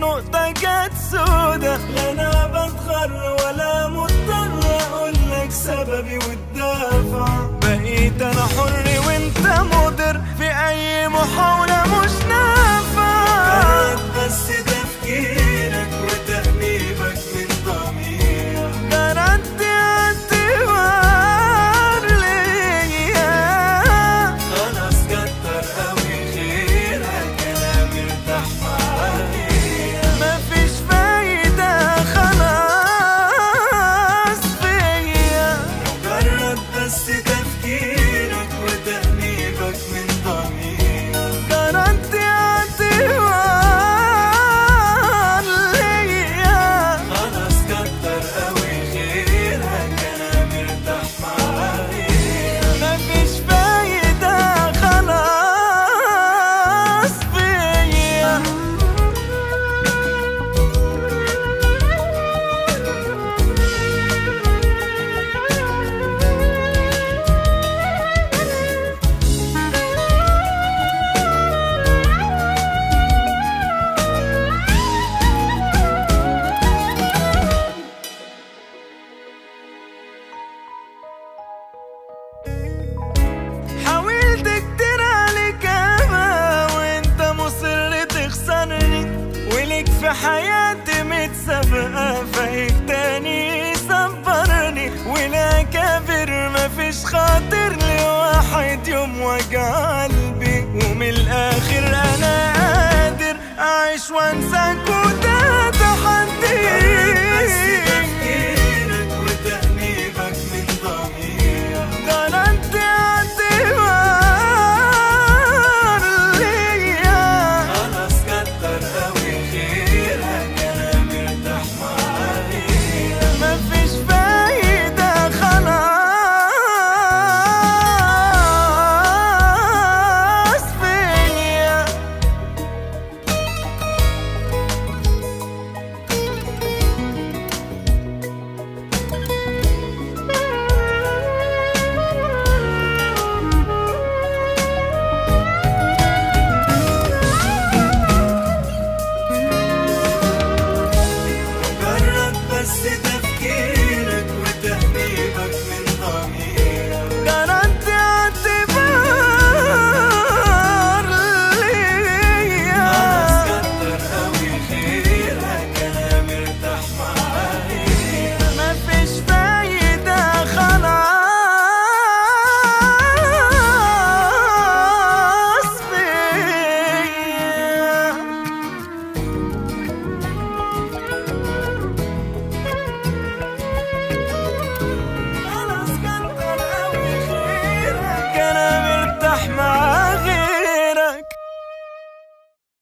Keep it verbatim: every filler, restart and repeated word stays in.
نقطة جت سودا. لا انا بتغر ولا مضطر اقولك سببي والدافع، بقيت انا حر وانت مقدر في اي محاولة مش نافع. بس تفكيرك وتأنيبك من ضميرك جرد اعتبار ليا. خلاص كتر قوي خيرك انا مرتاح معايا، مفيش فايدة خلاص فيا. مجرد بس تفكيرك وتأنيبك من ضميرك جرد اعتبار ليا. خلاص كتر قوي خيرك انا مرتاح معايا، مفيش فايدة خلاص فيا. حاولت كتير عليك اما وانت مصر تخسرني، وليك في حياتي متسابقة فايق تاني صبرني. ولا كافر مفيش خاطر لواحد يوم وجع قلبي، ومن الاخر انا قادر اعيش وانساك